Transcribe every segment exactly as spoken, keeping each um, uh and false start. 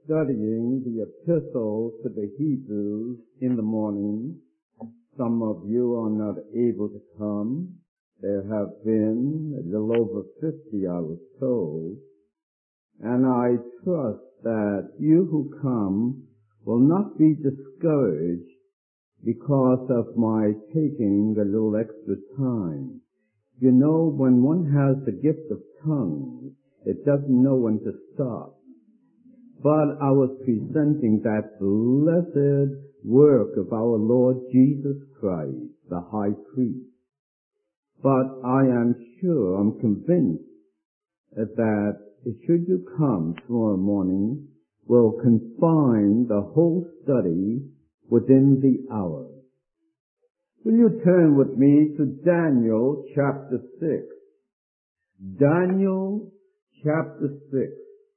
studying the epistle to the Hebrews in the morning. Some of you are not able to come. There have been a little over fifty, I was told. And I trust that you who come will not be discouraged because of my taking a little extra time. You know, when one has the gift of tongues, it doesn't know when to stop. But I was presenting that blessed work of our Lord Jesus Christ, the high priest. But I am sure, I'm convinced that should you come tomorrow morning, we'll confine the whole study within the hour. Will you turn with me to Daniel chapter six? Daniel chapter six,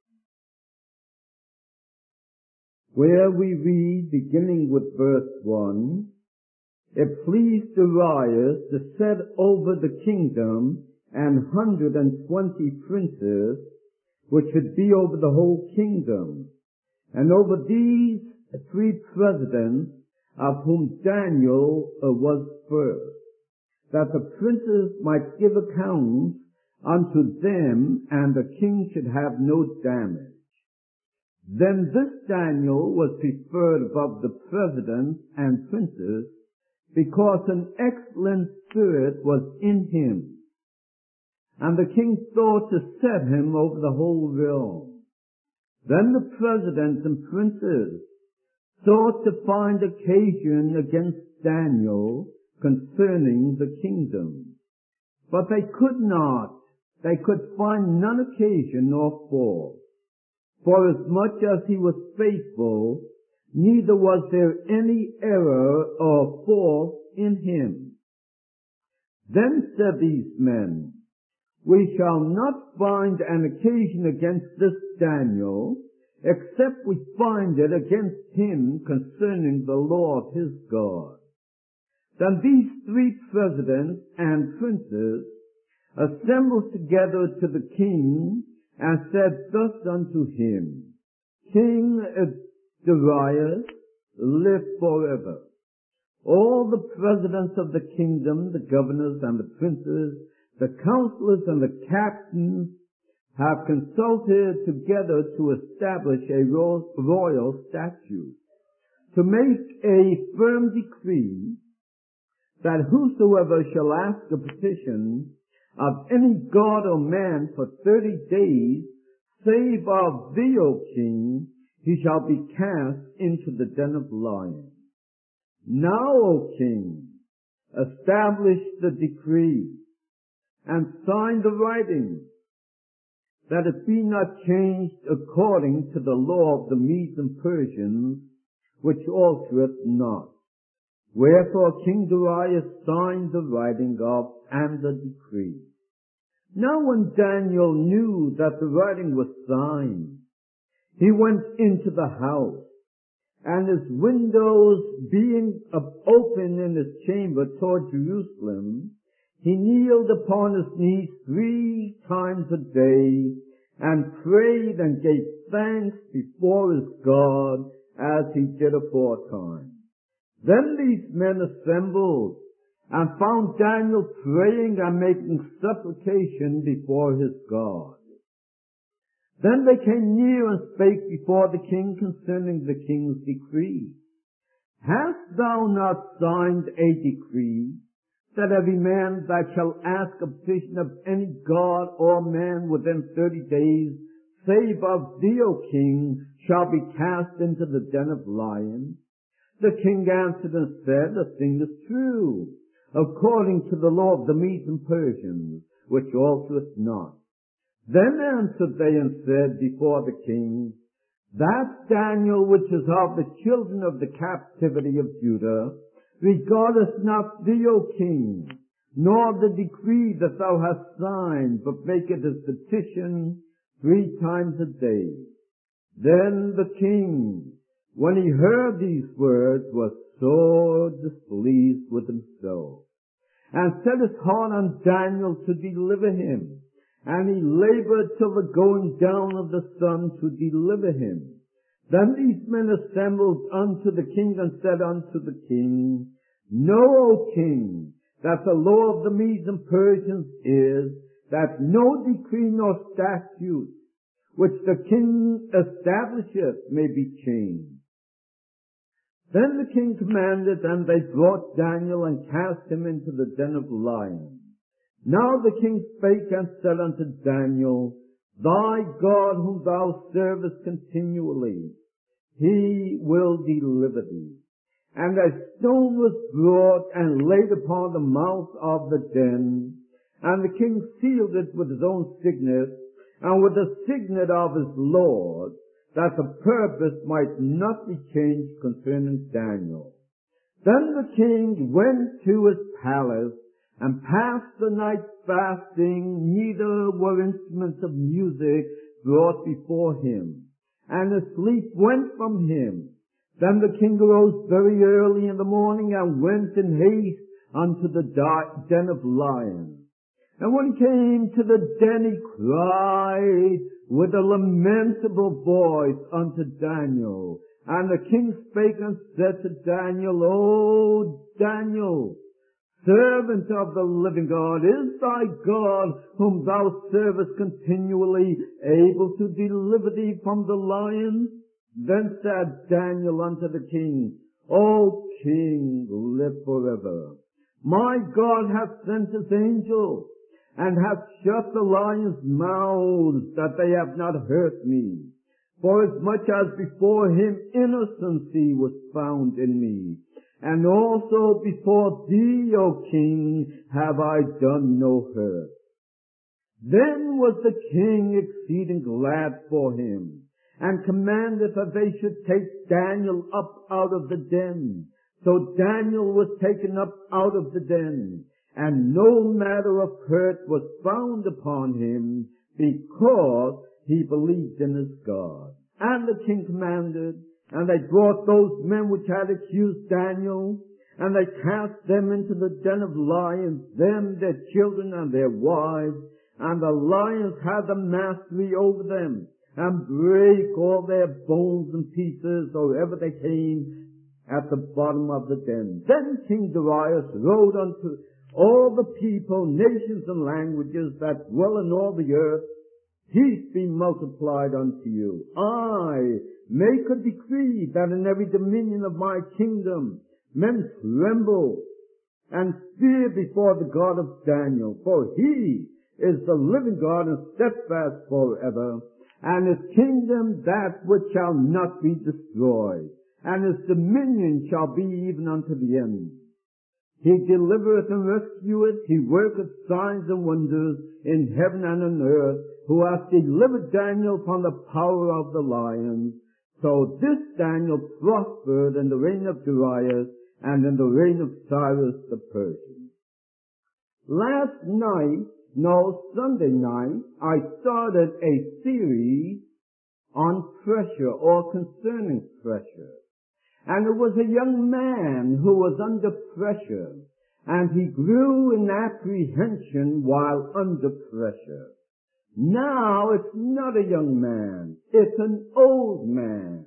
where we read, beginning with verse one, "It pleased Darius to set over the kingdom an hundred and twenty princes, which should be over the whole kingdom. And over these three presidents, of whom Daniel uh, was first, that the princes might give accounts unto them, and the king should have no damage. Then this Daniel was preferred above the presidents and princes, because an excellent spirit was in him. And the king thought to set him over the whole realm. Then the presidents and princes sought to find occasion against Daniel concerning the kingdom. But they could not. They could find none occasion nor fault. For as much as he was faithful, neither was there any error or fault in him. Then said these men, We shall not find an occasion against this Daniel, except we find it against him concerning the law of his God. Then these three presidents and princes assembled together to the king, and said thus unto him, King Darius, live forever. All the presidents of the kingdom, the governors and the princes, the counselors and the captains, have consulted together to establish a royal statute, to make a firm decree that whosoever shall ask a petition of any god or man for thirty days, save of thee, O king, he shall be cast into the den of lions. Now, O king, establish the decree, and sign the writing, that it be not changed according to the law of the Medes and Persians, which altereth not. Wherefore King Darius signed the writing of and the decree. Now when Daniel knew that the writing was signed, he went into the house, and his windows being open in his chamber toward Jerusalem, he kneeled upon his knees three times a day, and prayed and gave thanks before his God, as he did aforetime. Then these men assembled, and found Daniel praying and making supplication before his God. Then they came near and spake before the king concerning the king's decree. Hast thou not signed a decree, that every man that shall ask a petition of any god or man within thirty days, save of thee, O king, shall be cast into the den of lions? The king answered and said, The thing is true, according to the law of the Medes and Persians, which altereth not. Then answered they and said before the king, That Daniel which is of the children of the captivity of Judah, regardeth not thee, O king, nor the decree that thou hast signed, but maketh his petition three times a day. Then the king, when he heard these words, was sore displeased with himself, and set his heart on Daniel to deliver him. And he labored till the going down of the sun to deliver him. Then these men assembled unto the king and said unto the king, Know, O king, that the law of the Medes and Persians is that no decree nor statute which the king establisheth may be changed. Then the king commanded, and they brought Daniel and cast him into the den of lions. Now the king spake and said unto Daniel, Thy God whom thou servest continually, he will deliver thee. And a stone was brought and laid upon the mouth of the den, and the king sealed it with his own signet, and with the signet of his Lord, that the purpose might not be changed concerning Daniel. Then the king went to his palace, and passed the night fasting, neither were instruments of music brought before him, and the sleep went from him. Then the king arose very early in the morning, and went in haste unto the den of lions. And when he came to the den, he cried with a lamentable voice unto Daniel. And the king spake and said to Daniel, O Daniel, servant of the living God, is thy God, whom thou servest continually, able to deliver thee from the lions? Then said Daniel unto the king, O king, live forever. My God hath sent his angel, and hath shut the lions' mouths, that they have not hurt me. For as much as before him innocency was found in me, and also before thee, O king, have I done no hurt. Then was the king exceeding glad for him, and commanded that they should take Daniel up out of the den. So Daniel was taken up out of the den, and no matter of hurt was found upon him, because he believed in his God. And the king commanded, and they brought those men which had accused Daniel, and they cast them into the den of lions, them, their children, and their wives, and the lions had the mastery over them, and brake all their bones and pieces, or ever they came at the bottom of the den. Then King Darius wrote unto all the people, nations, and languages that dwell in all the earth, Peace be multiplied unto you. I make a decree that in every dominion of my kingdom men tremble and fear before the God of Daniel, for he is the living God and steadfast forever, and his kingdom that which shall not be destroyed, and his dominion shall be even unto the end. He delivereth and rescueth, he worketh signs and wonders in heaven and on earth, who hath delivered Daniel from the power of the lions. So this Daniel prospered in the reign of Darius and in the reign of Cyrus the Persian. Last night, no, Sunday night, I started a series on pressure or concerning pressure. And it was a young man who was under pressure, and he grew in apprehension while under pressure. Now it's not a young man, it's an old man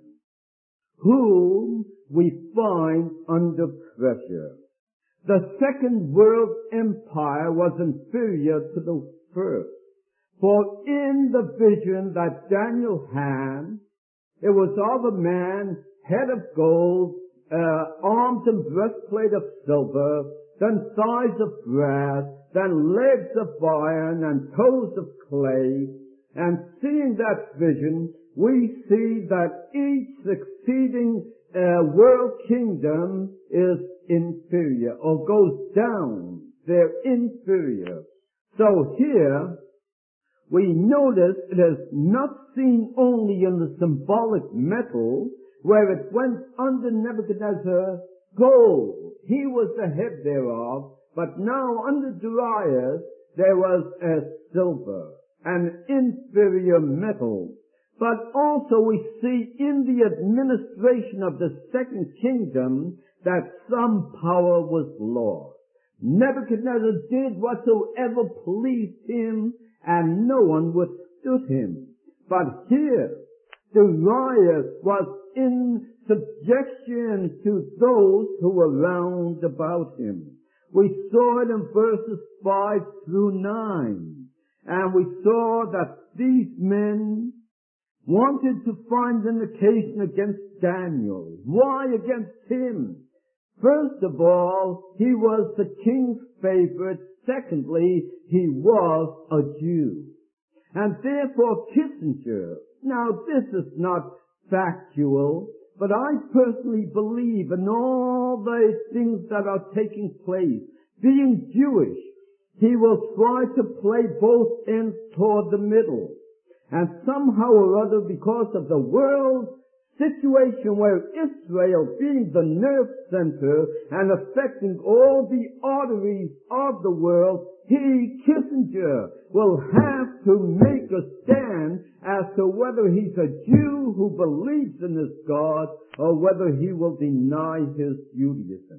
whom we find under pressure. The Second World Empire was inferior to the first, for in the vision that Daniel had, it was of a man, head of gold, uh, arms and breastplate of silver, then thighs of brass, then legs of iron and toes of clay. And seeing that vision, we see that each succeeding uh, world kingdom is inferior or goes down. They're inferior. So here, we notice it is not seen only in the symbolic metal, where it went under Nebuchadnezzar gold. He was the head thereof, but now under Darius there was a silver, an inferior metal. But also we see in the administration of the second kingdom that some power was lost. Nebuchadnezzar did whatsoever pleased him, and no one withstood him. But here, Darius was in subjection to those who were round about him. We saw it in verses five through nine. And we saw that these men wanted to find vindication against Daniel. Why against him? First of all, he was the king's favorite. Secondly, he was a Jew. And therefore Kissinger, now this is not factual, but I personally believe in all the things that are taking place. Being Jewish, he will try to play both ends toward the middle. And somehow or other, because of the world situation where Israel being the nerve center and affecting all the arteries of the world, he, Kissinger, will have to make a stand as to whether he's a Jew who believes in his God or whether he will deny his Judaism.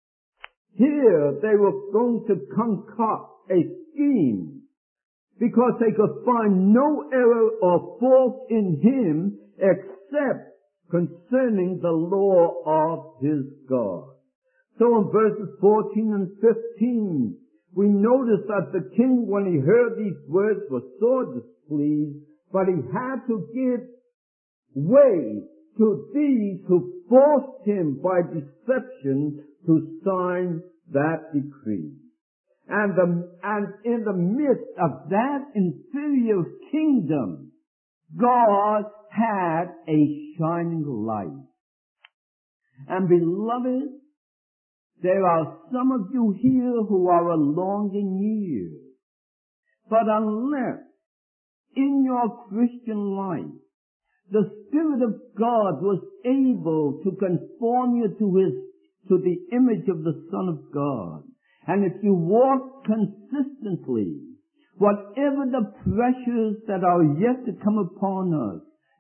Here they were going to concoct a scheme because they could find no error or fault in him except concerning the law of his God. So in verses fourteen and fifteen, we notice that the king, when he heard these words, was sore displeased, but he had to give way to these who forced him by deception to sign that decree. And, the, and in the midst of that inferior kingdom, God had a shining light. And beloved, there are some of you here who are along in years. But unless in your Christian life the Spirit of God was able to conform you to His, to the image of the Son of God, and if you walk consistently, whatever the pressures that are yet to come upon us,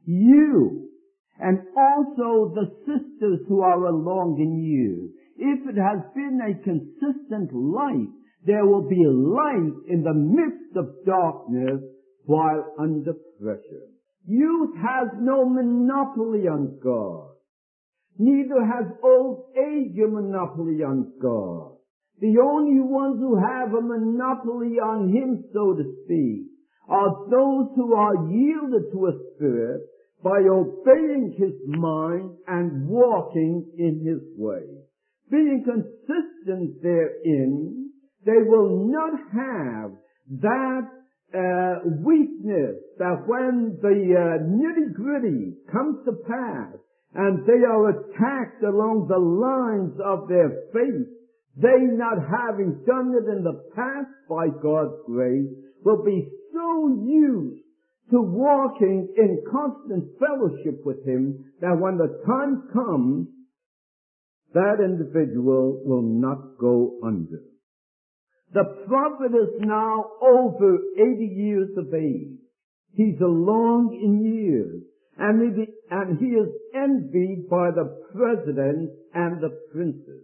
you and also the sisters who are along in years, if it has been a consistent light, there will be light in the midst of darkness while under pressure. Youth has no monopoly on God. Neither has old age a monopoly on God. The only ones who have a monopoly on Him, so to speak, are those who are yielded to a Spirit by obeying His mind and walking in His way. Being consistent therein, they will not have that uh, weakness that when the uh, nitty-gritty comes to pass and they are attacked along the lines of their faith, they, not having done it in the past by God's grace, will be so used to walking in constant fellowship with Him that when the time comes, that individual will not go under. The prophet is now over eighty years of age. He's along in years, and he, and he is envied by the presidents and the princes.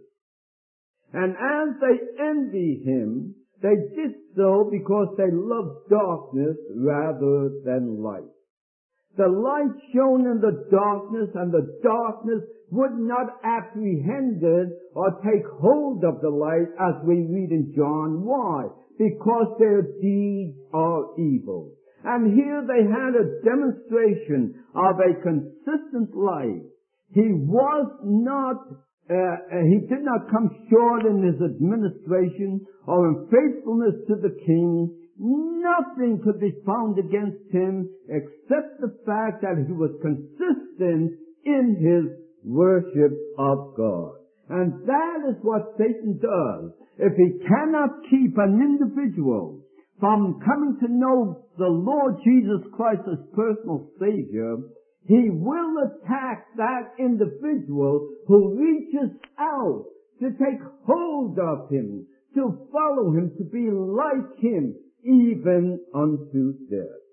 And as they envy him, they did so because they loved darkness rather than light. The light shone in the darkness, and the darkness would not apprehend it or take hold of the light, as we read in John. Why? Because their deeds are evil. And here they had a demonstration of a consistent light. He was not Uh, he did not come short in his administration or in faithfulness to the king. Nothing could be found against him except the fact that he was consistent in his worship of God. And that is what Satan does. If he cannot keep an individual from coming to know the Lord Jesus Christ as personal Savior, he will attack that individual who reaches out to take hold of him, to follow him, to be like him, even unto death.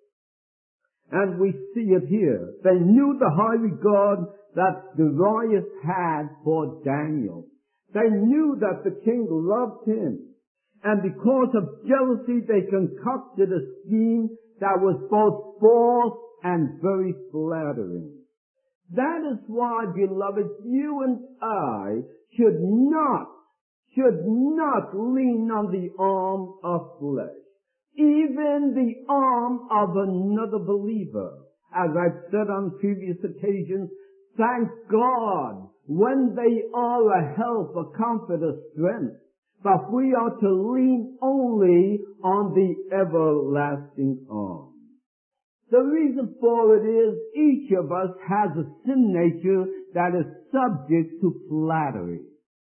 And we see it here. They knew the high regard that Darius had for Daniel. They knew that the king loved him. And because of jealousy, they concocted a scheme that was both false and very flattering. That is why, beloved, you and I should not, should not lean on the arm of flesh, even the arm of another believer. As I've said on previous occasions, thank God when they are a help, a comfort, a strength. But we are to lean only on the everlasting arm. The reason for it is each of us has a sin nature that is subject to flattery.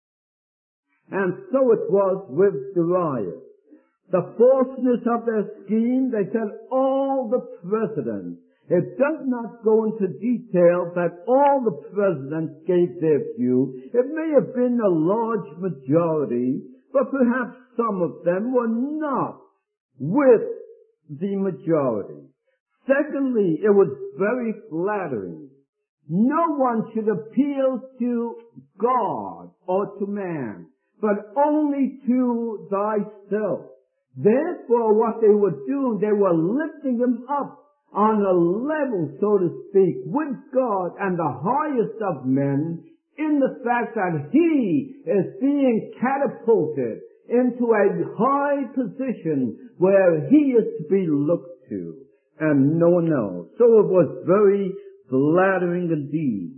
And so it was with Darius. The falseness of their scheme, they said all the presidents. It does not go into detail that all the presidents gave their view. It may have been a large majority, but perhaps some of them were not with the majority. Secondly, it was very flattering. No one should appeal to God or to man, but only to thyself. Therefore, what they were doing, they were lifting him up on a level, so to speak, with God and the highest of men, in the fact that he is being catapulted into a high position where he is to be looked to and no one else. So it was very flattering indeed.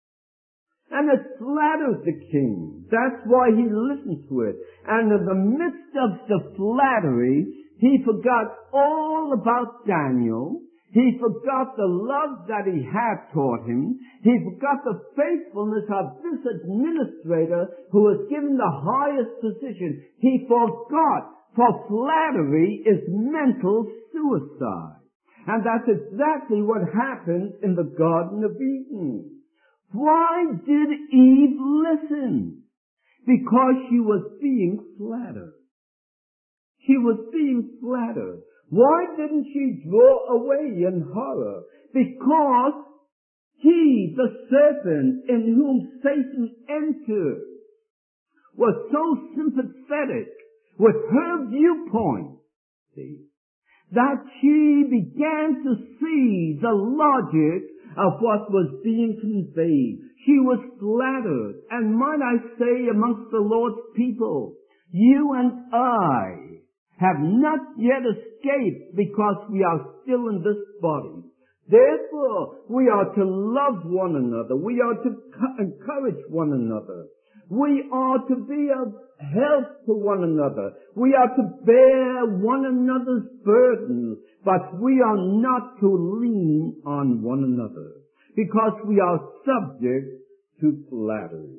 And it flattered the king. That's why he listened to it. And in the midst of the flattery, he forgot all about Daniel. He forgot the love that he had taught him. He forgot the faithfulness of this administrator who was given the highest position. He forgot, for flattery is mental suicide. And that's exactly what happened in the Garden of Eden. Why did Eve listen? Because she was being flattered. She was being flattered. Why didn't she draw away in horror? Because he, the serpent in whom Satan entered, was so sympathetic with her viewpoint, see, that she began to see the logic of what was being conveyed. She was flattered. And might I say, amongst the Lord's people, you and I have not yet escaped because we are still in this body. Therefore, we are to love one another. We are to encourage one another. We are to be of help to one another. We are to bear one another's burdens, but we are not to lean on one another because we are subject to flattery.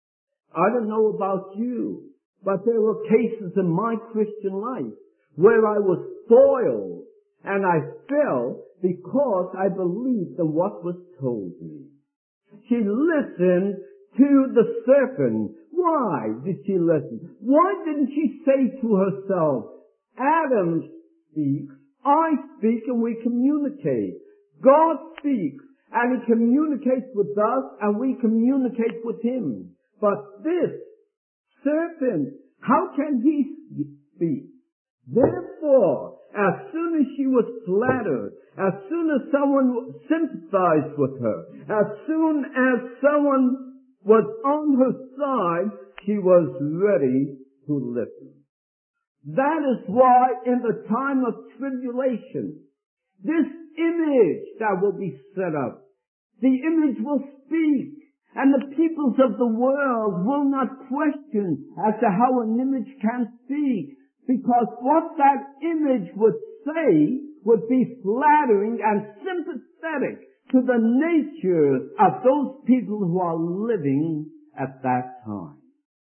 I don't know about you, but there were cases in my Christian life where I was foiled and I fell because I believed in what was told me. She listened to the serpent. Why did she listen? Why didn't she say to herself, Adam speaks, I speak, and we communicate. God speaks, and he communicates with us, and we communicate with him. But this serpent, how can he speak? Therefore, as soon as she was flattered, as soon as someone sympathized with her, as soon as someone was on her side, she was ready to listen. That is why in the time of tribulation, this image that will be set up, the image will speak, and the peoples of the world will not question as to how an image can speak, because what that image would say would be flattering and sympathetic to the nature of those people who are living at that time.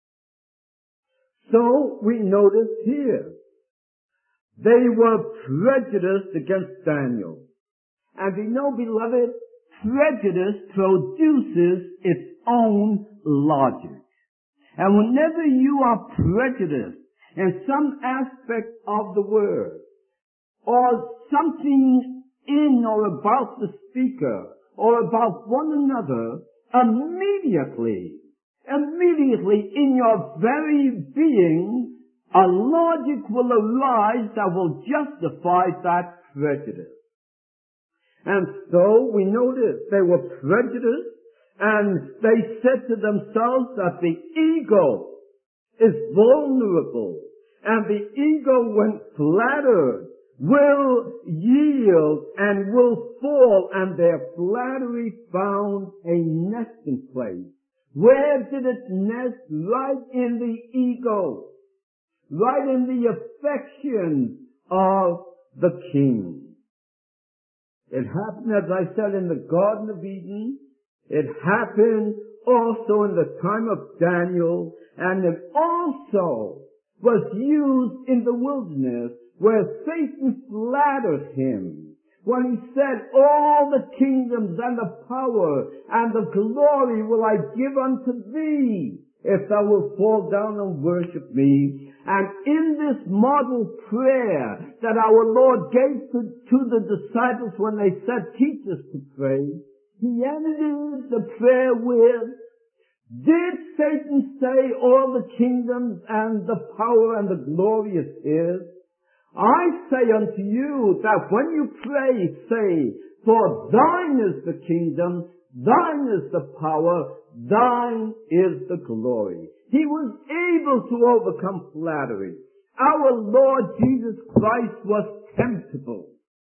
So we notice here, they were prejudiced against Daniel. And you know, beloved, prejudice produces its own logic. And whenever you are prejudiced in some aspect of the word, or something in or about the speaker, or about one another, immediately, immediately in your very being, a logic will arise that will justify that prejudice. And so we notice they were prejudiced, and they said to themselves that the ego is vulnerable, and the ego, when flattered, will yield and will fall, and their flattery found a nesting place. Where did it nest? Right in the ego, right in the affection of the king. It happened, as I said, in the Garden of Eden. It happened also in the time of Daniel, and it also was used in the wilderness where Satan flattered him when he said, all the kingdoms and the power and the glory will I give unto thee if thou wilt fall down and worship me. And in this model prayer that our Lord gave to, to the disciples when they said, teach us to pray, he ended the prayer with, did Satan say all the kingdoms and the power and the glory is his? I say unto you that when you pray, say, for thine is the kingdom, thine is the power, thine is the glory. He was able to overcome flattery. Our Lord Jesus Christ was temptable.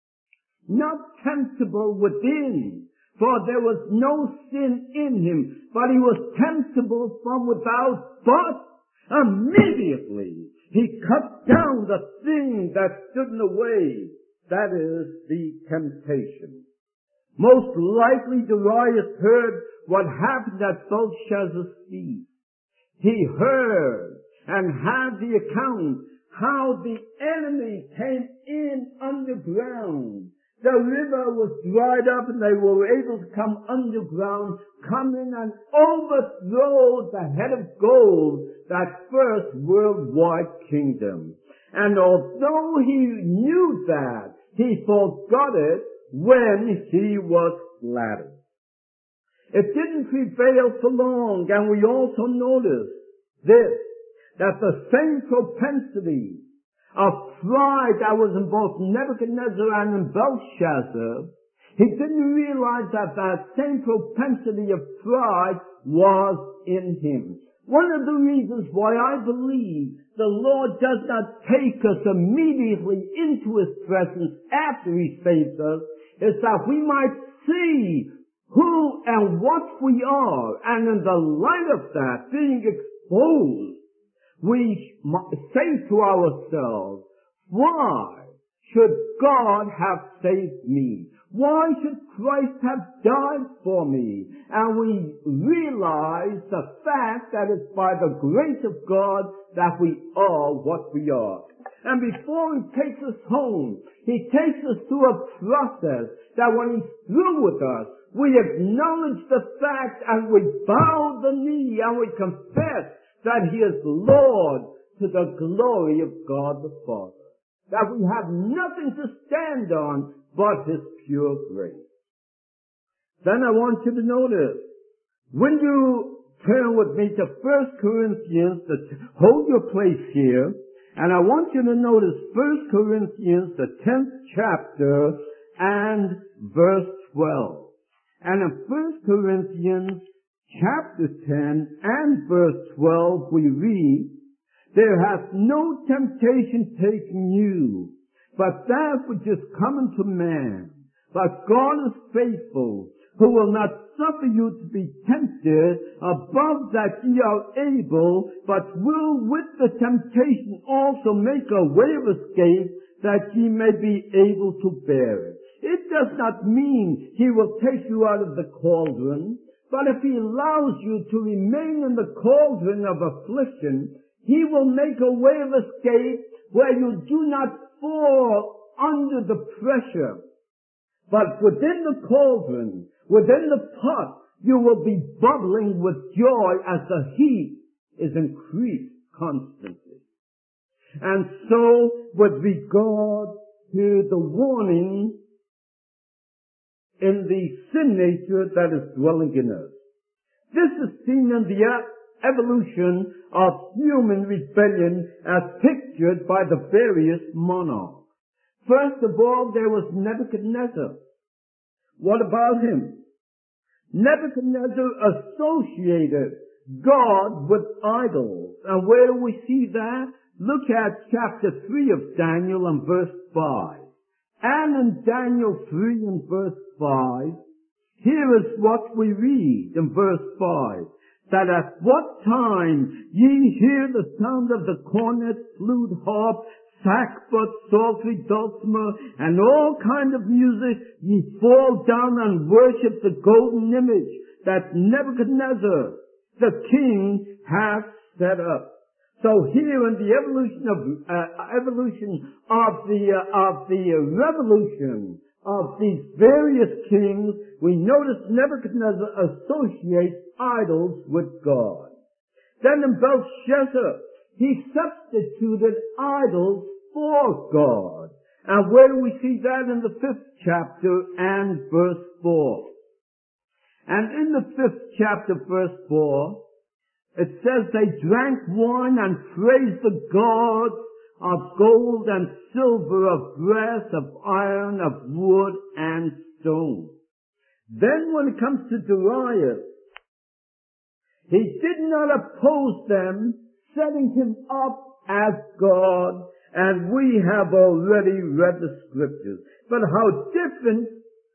Not temptable within, for there was no sin in him, but he was temptable from without, but immediately he cut down the thing that stood in the way, that is, the temptation. Most likely Darius heard what happened at Belshazzar's feast. He heard and had the account how the enemy came in underground. The river was dried up and they were able to come underground, come in and overthrow the head of gold, that first worldwide kingdom. And although he knew that, he forgot it when he was flattered. It didn't prevail for long, and we also notice this, that the same propensity of pride that was in both Nebuchadnezzar and in Belshazzar, he didn't realize that that same propensity of pride was in him. One of the reasons why I believe the Lord does not take us immediately into His presence after He saves us is that we might see who and what we are, and in the light of that, being exposed, we say to ourselves, why should God have saved me? Why should Christ have died for me? And we realize the fact that it's by the grace of God that we are what we are. And before He takes us home, He takes us through a process that when He's through with us, we acknowledge the fact and we bow the knee and we confess that He is Lord to the glory of God the Father. That we have nothing to stand on but His pure grace. Then I want you to notice, when you turn with me to First Corinthians, hold your place here, and I want you to notice First Corinthians, the tenth chapter, and verse twelve. And in First Corinthians chapter ten and verse twelve we read, there hath no temptation taken you, but that which is common to man. But God is faithful, who will not suffer you to be tempted above that ye are able, but will with the temptation also make a way of escape, that ye may be able to bear it. It does not mean He will take you out of the cauldron, but if He allows you to remain in the cauldron of affliction, He will make a way of escape where you do not fall under the pressure. But within the cauldron, within the pot, you will be bubbling with joy as the heat is increased constantly. And so, with regard to the warning in the sin nature that is dwelling in us, this is seen in the evolution of human rebellion as pictured by the various monarchs. First of all, there was Nebuchadnezzar. What about him? Nebuchadnezzar associated God with idols. And where do we see that? Look at chapter three of Daniel and verse five. And in Daniel three and verse five, here is what we read in verse five. That at what time ye hear the sound of the cornet, flute, harp, sackbut, psaltery, dulcimer, and all kind of music, ye fall down and worship the golden image that Nebuchadnezzar, the king, hath set up. So here in the evolution of uh, evolution of the uh, of the uh, revolution of these various kings, we notice Nebuchadnezzar associates idols with God. Then in Belshazzar, he substituted idols for God. And where do we see that? In the fifth chapter and verse four. And in the fifth chapter, verse four, it says they drank wine and praised the gods of gold and silver, of brass, of iron, of wood and stone. Then when it comes to Darius, he did not oppose them, setting him up as God, and we have already read the scriptures. But how different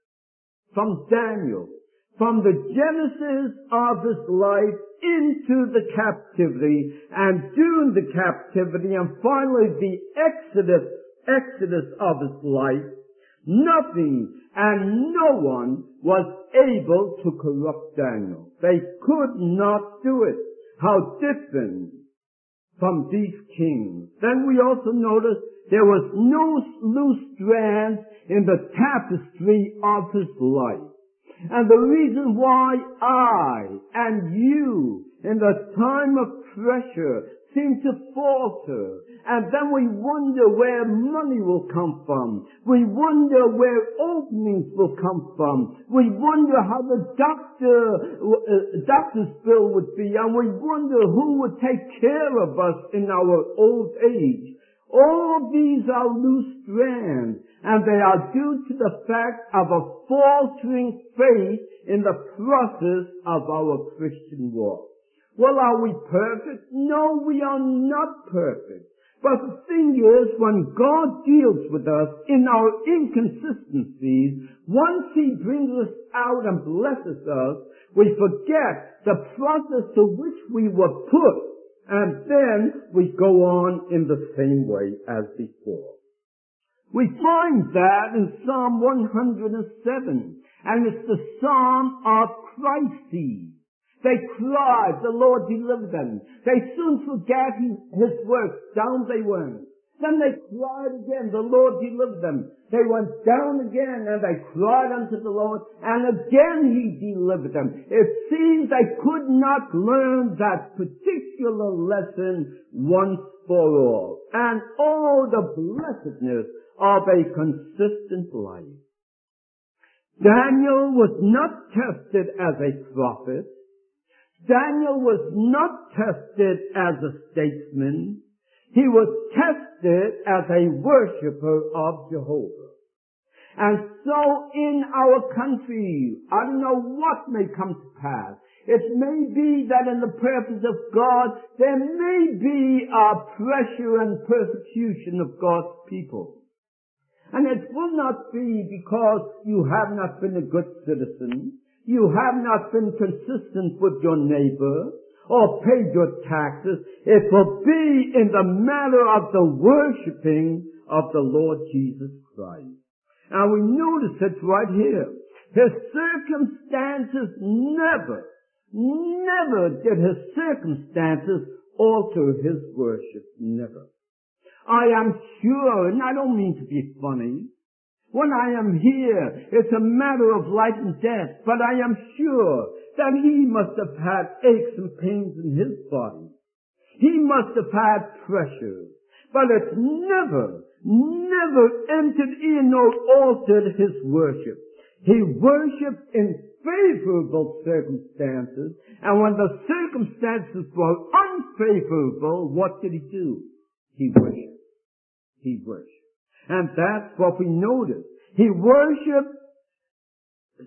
from Daniel, from the genesis of his life into the captivity, and during the captivity, and finally the exodus, exodus of his life, nothing and no one was able to corrupt Daniel. They could not do it. How different from these kings. Then we also notice there was no loose strands in the tapestry of his life. And the reason why I and you in the time of pressure seem to falter, and then we wonder where money will come from. We wonder where openings will come from. We wonder how the doctor, uh, doctor's bill would be, and we wonder who would take care of us in our old age. All of these are loose strands, and they are due to the fact of a faltering faith in the process of our Christian walk. Well, are we perfect? No, we are not perfect. But the thing is, when God deals with us in our inconsistencies, once He brings us out and blesses us, we forget the process to which we were put, and then we go on in the same way as before. We find that in Psalm one hundred seven, and it's the Psalm of crises. They cried, the Lord delivered them. They soon forgot His works, down they went. Then they cried again, the Lord delivered them. They went down again, and they cried unto the Lord, and again He delivered them. It seems they could not learn that particular lesson once for all. And all the blessedness of a consistent life. Daniel was not tested as a prophet. Daniel was not tested as a statesman. He was tested as a worshiper of Jehovah. And so in our country, I don't know what may come to pass. It may be that in the purpose of God, there may be a pressure and persecution of God's people. And it will not be because you have not been a good citizen. You have not been consistent with your neighbor or paid your taxes. It will be in the matter of the worshiping of the Lord Jesus Christ. And we notice it right here. His circumstances never, never did his circumstances alter his worship. Never. I am sure, and I don't mean to be funny, when I am here, it's a matter of life and death, but I am sure that he must have had aches and pains in his body. He must have had pressure, but it never, never entered in or altered his worship. He worshipped in favorable circumstances, and when the circumstances were unfavorable, what did he do? He worshipped. He worshipped. And that's what we notice. He worshipped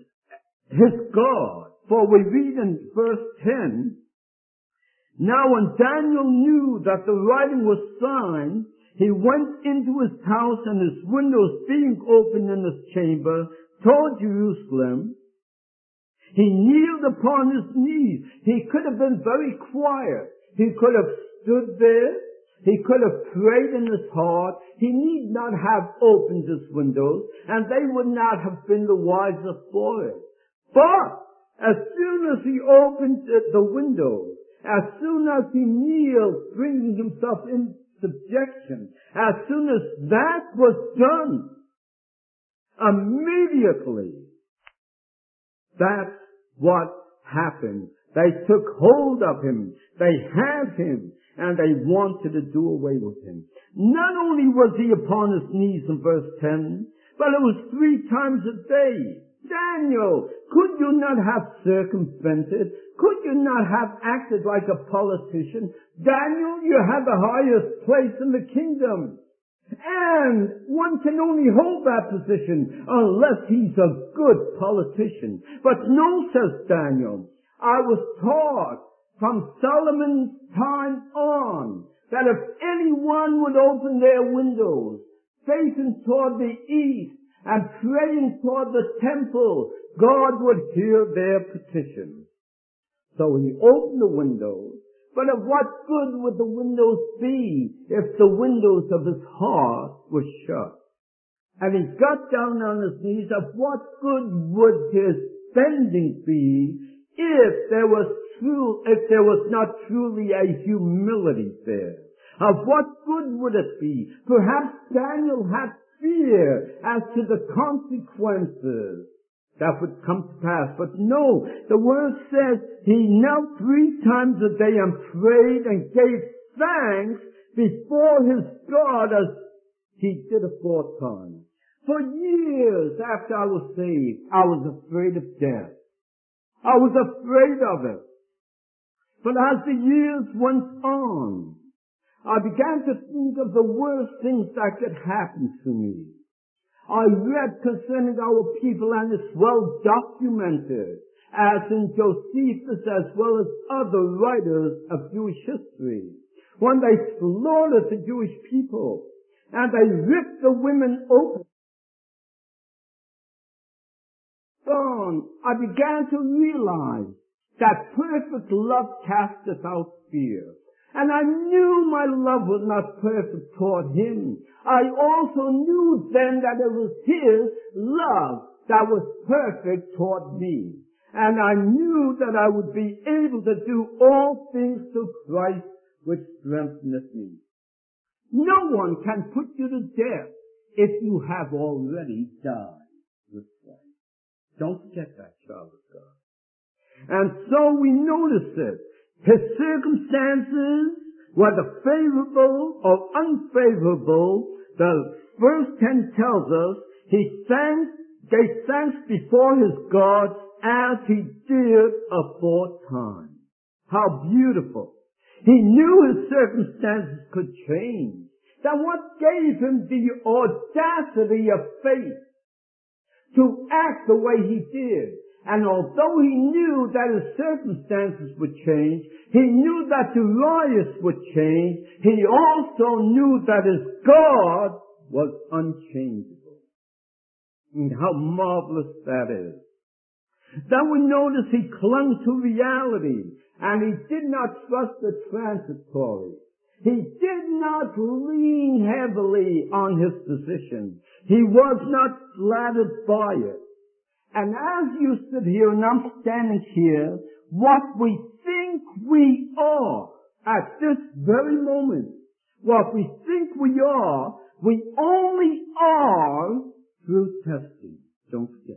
his God. For we read in verse ten, now when Daniel knew that the writing was signed, he went into his house, and his windows being open in his chamber toward Jerusalem, he kneeled upon his knees. He could have been very quiet. He could have stood there. He could have prayed in his heart. He need not have opened his windows, and they would not have been the wiser for it. But as soon as he opened the windows, as soon as he kneeled, bringing himself in subjection, as soon as that was done, immediately, that's what happened. They took hold of him. They had him. And they wanted to do away with him. Not only was he upon his knees in verse ten, but it was three times a day. Daniel, could you not have circumvented? Could you not have acted like a politician? Daniel, you have the highest place in the kingdom. And one can only hold that position unless he's a good politician. But no, says Daniel, I was taught from Solomon's time on that if anyone would open their windows, facing toward the east and praying toward the temple, God would hear their petition. So he opened the windows, but of what good would the windows be if the windows of his heart were shut? And he got down on his knees. Of what good would his bending be if there was true, if there was not truly a humility there? Of what good would it be? Perhaps Daniel had fear as to the consequences that would come to pass. But no, the word says he knelt three times a day and prayed and gave thanks before his God as he did aforetime. For years after I was saved, I was afraid of death. I was afraid of it. But as the years went on, I began to think of the worst things that could happen to me. I read concerning our people, and it's well documented, as in Josephus as well as other writers of Jewish history, when they slaughtered the Jewish people, and they ripped the women open. I began to realize that perfect love casteth out fear. And I knew my love was not perfect toward him. I also knew then that it was his love that was perfect toward me. And I knew that I would be able to do all things through Christ which strengtheneth me. No one can put you to death if you have already died with Christ. Don't forget that, child of God. And so we notice it. His circumstances, whether favorable or unfavorable, the verse ten tells us he thanks, gave thanks before his God as he did aforetime. How beautiful. He knew his circumstances could change. Then what gave him the audacity of faith to act the way he did? And although he knew that his circumstances would change, he knew that Darius would change, he also knew that his God was unchangeable. And how marvelous that is. Then we notice he clung to reality, and he did not trust the transitory. He did not lean heavily on his position. He was not flattered by it. And as you sit here and I'm standing here, what we think we are at this very moment, what we think we are, we only are through testing. Don't forget.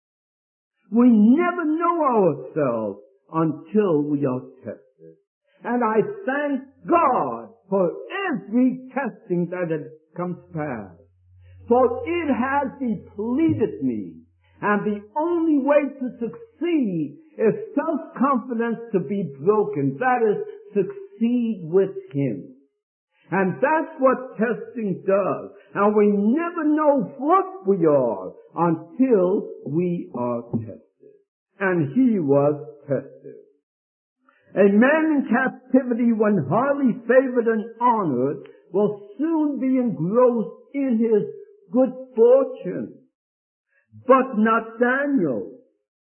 We never know ourselves until we are tested. And I thank God for every testing that has come to pass. For it has depleted me. And the only way to succeed is self-confidence to be broken. That is, succeed with Him. And that's what testing does. And we never know what we are until we are tested. and he was tested. A man in captivity, when highly favored and honored, will soon be engrossed in his good fortune. But not Daniel.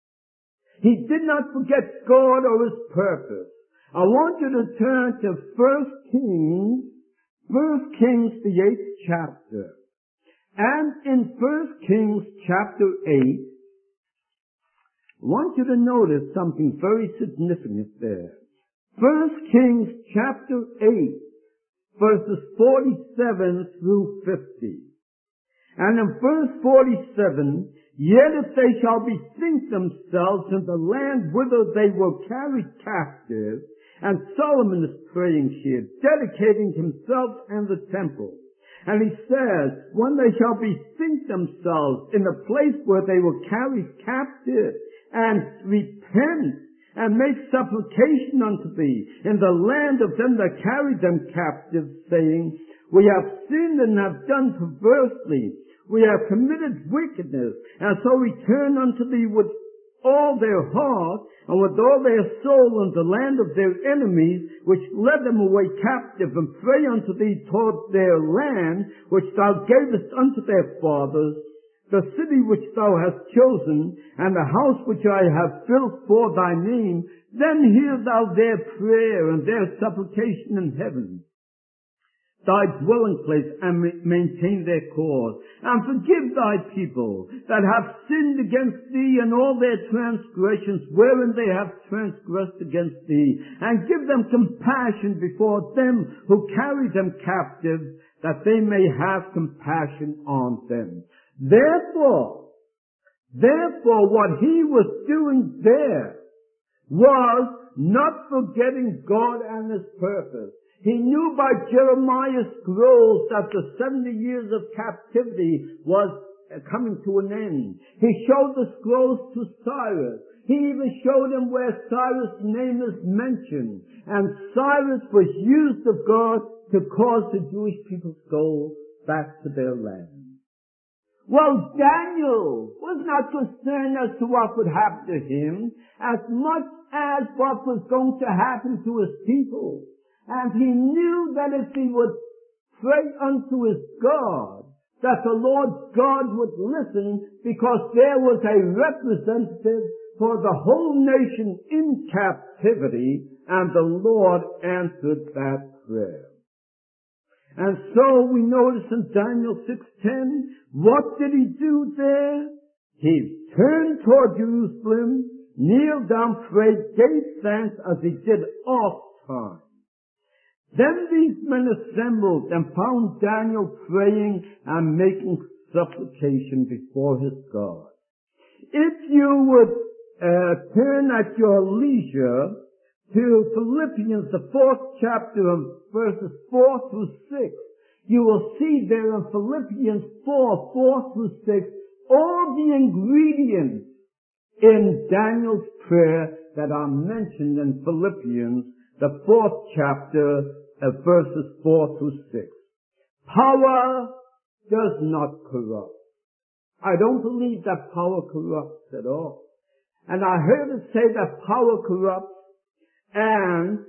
He did not forget God or his purpose. I want you to turn to First Kings, First Kings, the eighth chapter. And in First Kings chapter eight, I want you to notice something very significant there. First Kings chapter eight, verses forty-seven through fifty. And in verse forty-seven, yet if they shall bethink themselves in the land whither they were carried captive, and Solomon is praying here, dedicating himself and the temple. And he says, when they shall bethink themselves in the place where they were carried captive, and repent, and make supplication unto thee in the land of them that carried them captive, saying, we have sinned and have done perversely. We have committed wickedness, and so return unto thee with all their heart and with all their soul in the land of their enemies, which led them away captive, and pray unto thee toward their land, which thou gavest unto their fathers, the city which thou hast chosen, and the house which I have built for thy name. Then hear thou their prayer and their supplication in heaven, thy dwelling place, and maintain their cause, and forgive thy people that have sinned against thee in all their transgressions wherein they have transgressed against thee, and give them compassion before them who carry them captive, that they may have compassion on them. Therefore, therefore what he was doing there was not forgetting God and his purpose. He knew by Jeremiah's scrolls that the seventy years of captivity was coming to an end. He showed the scrolls to Cyrus. He even showed him where Cyrus' name is mentioned. And Cyrus was used of God to cause the Jewish people to go back to their land. Well, Daniel was not concerned as to what would happen to him as much as what was going to happen to his people. And he knew that if he would pray unto his God, that the Lord God would listen, because there was a representative for the whole nation in captivity, and the Lord answered that prayer. And so we notice in Daniel six ten, what did he do there? He turned toward Jerusalem, kneeled down, prayed, gave thanks as he did oft times. Then these men assembled and found Daniel praying and making supplication before his God. If you would uh, turn at your leisure to Philippians, the fourth chapter, verses four through six, you will see there in Philippians four, four through six, all the ingredients in Daniel's prayer that are mentioned in Philippians, the fourth chapter, uh, verses four through six. Power does not corrupt. I don't believe that power corrupts at all. And I heard it say that power corrupts, and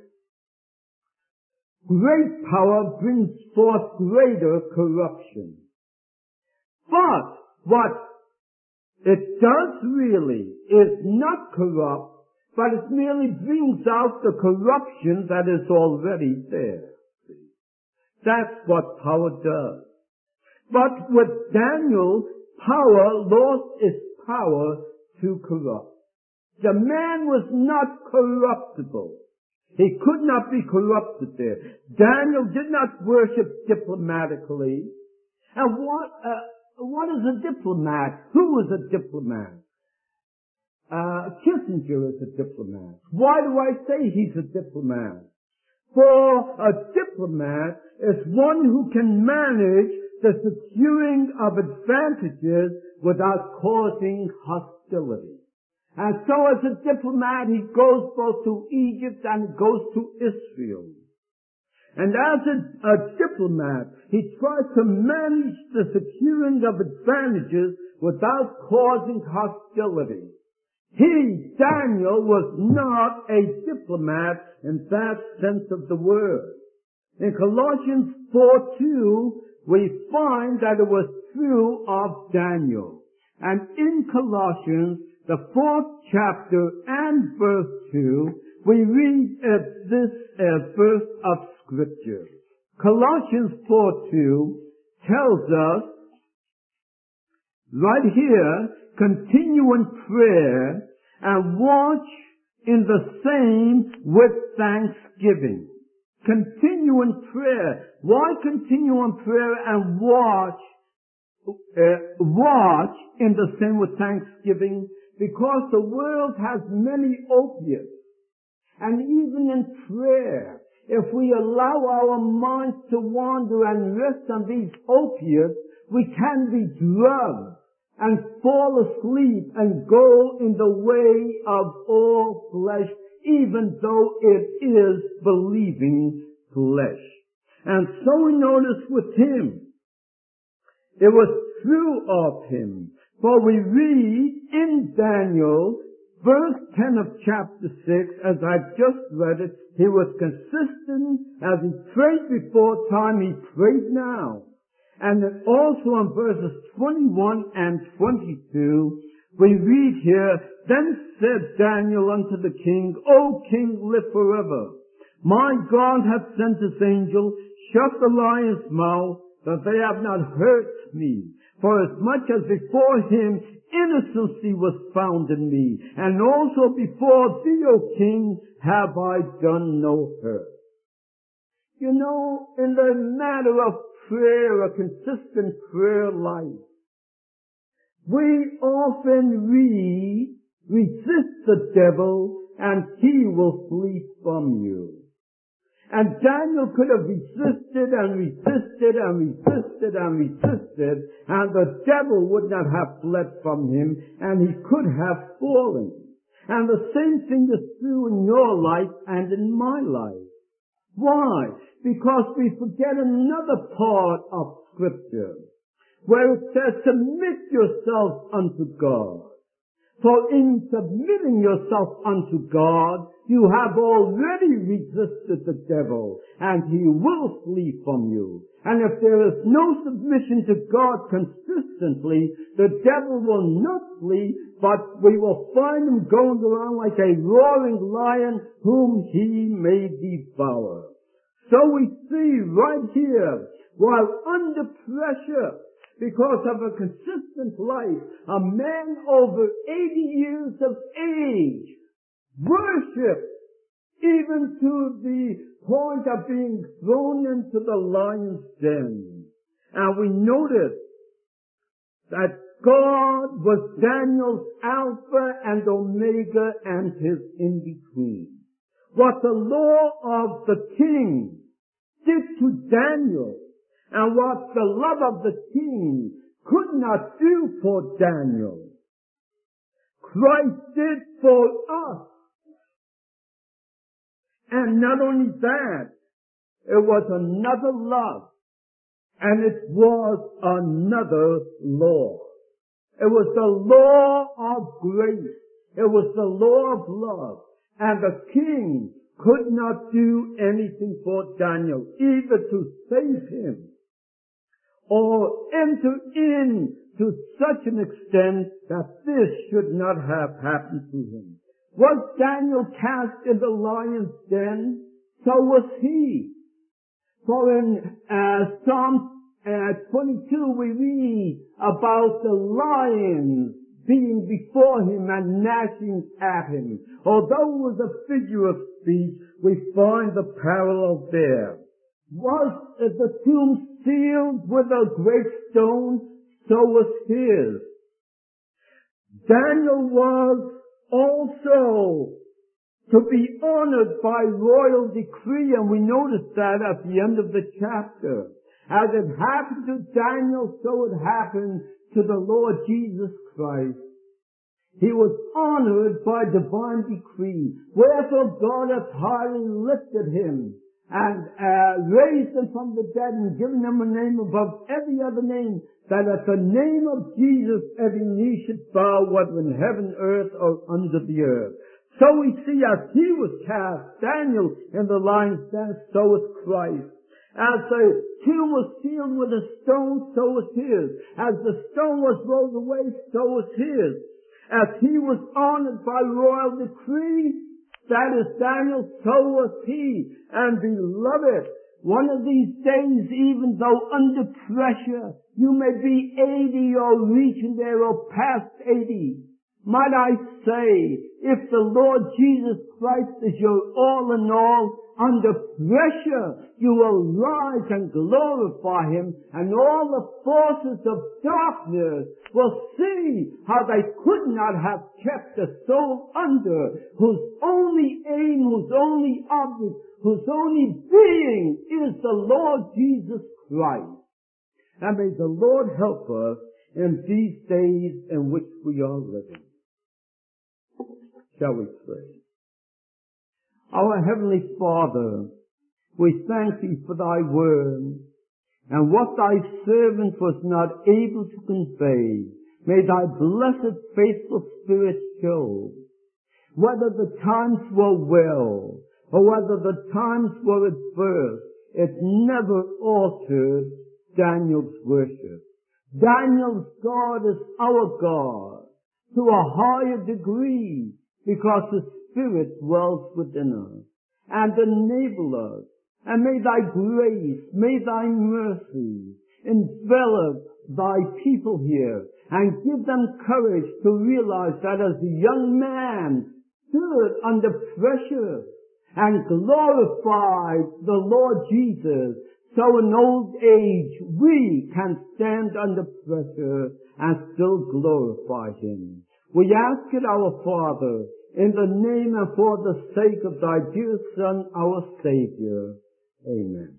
great power brings forth greater corruption. But what it does really is not corrupt, but it merely brings out the corruption that is already there. That's what power does. But with Daniel, power lost its power to corrupt. The man was not corruptible. He could not be corrupted there. Daniel did not worship diplomatically. And what, uh, what is a diplomat? Who is a diplomat? Uh, Kissinger is a diplomat. Why do I say he's a diplomat? For a diplomat is one who can manage the securing of advantages without causing hostility. And so as a diplomat, he goes both to Egypt and goes to Israel. And as a, a diplomat, he tries to manage the securing of advantages without causing hostility. He, Daniel, was not a diplomat in that sense of the word. In Colossians four two, we find that it was true of Daniel. And in Colossians, the fourth chapter and verse two, we read uh, this uh, verse of Scripture. Colossians four two tells us right here, continue in prayer and watch in the same with thanksgiving. Continue in prayer. Why continue in prayer and watch, uh, watch in the same with thanksgiving? Because the world has many opiates. And even in prayer, if we allow our minds to wander and rest on these opiates, we can be drugged and fall asleep and go in the way of all flesh, even though it is believing flesh. And so we notice with him, it was true of him. For we read in Daniel, verse ten of chapter six, as I've just read it, he was consistent as he prayed before time, he prayed now. And then also in verses twenty-one and twenty-two, we read here, then said Daniel unto the king, O king, live forever. My God hath sent his angel, shut the lion's mouth, that they have not hurt me. For as much as before him innocency was found in me, and also before thee, O king, have I done no hurt. You know, in the matter of prayer, a consistent prayer life, we often read, resist the devil and he will flee from you. And Daniel could have resisted and resisted and resisted and resisted, and the devil would not have fled from him, and he could have fallen. And the same thing is true in your life and in my life. Why? Because we forget another part of Scripture, where it says, submit yourselves unto God. For in submitting yourself unto God, you have already resisted the devil, and he will flee from you. And if there is no submission to God consistently, the devil will not flee, but we will find him going around like a roaring lion whom he may devour. So we see right here, while under pressure, because of a consistent life, a man over eighty years of age worshipped even to the point of being thrown into the lion's den. And we notice that God was Daniel's Alpha and Omega and his in-between. What the law of the king did to Daniel, and what the love of the king could not do for Daniel, Christ did for us. And not only that, it was another love, and it was another law. It was the law of grace. It was the law of love. And the king could not do anything for Daniel, either to save him or enter in to such an extent that this should not have happened to him. Was Daniel cast in the lion's den? So was he. For in uh, Psalm uh, twenty-two we read about the lions being before him and gnashing at him. Although it was a figure of speech, we find the parallel there. Was the tomb sealed with a great stone? So was his. Daniel was also to be honored by royal decree, and we notice that at the end of the chapter. As it happened to Daniel, so it happened to the Lord Jesus Christ. He was honored by divine decree. Wherefore God hath highly lifted him and uh, raised him from the dead and given him a name above every other name, that at the name of Jesus every knee should bow, whether in heaven, earth, or under the earth. So we see as he was cast, Daniel in the lion's den, so was Christ. As the tomb was sealed with a stone, so was his. As the stone was rolled away, so was his. As he was honored by royal decree, that is Daniel, so was he. And beloved, one of these days, even though under pressure, you may be eighty or reaching there or past eighty, might I say, if the Lord Jesus Christ is your all in all, under pressure, you will rise and glorify him, and all the forces of darkness will see how they could not have kept the soul under, whose only aim, whose only object, whose only being is the Lord Jesus Christ. And may the Lord help us in these days in which we are living. Shall we pray? Our Heavenly Father, we thank thee for thy word, and what thy servant was not able to convey, may thy blessed faithful Spirit show. Whether the times were well, or whether the times were adverse, it never altered Daniel's worship. Daniel's God is our God to a higher degree, because the Spirit dwells within us and enable us. And may thy grace, may thy mercy envelop thy people here and give them courage to realize that as a young man stood under pressure and glorified the Lord Jesus, so in old age we can stand under pressure and still glorify him. We ask it, our Father, in the name and for the sake of thy dear Son, our Savior. Amen.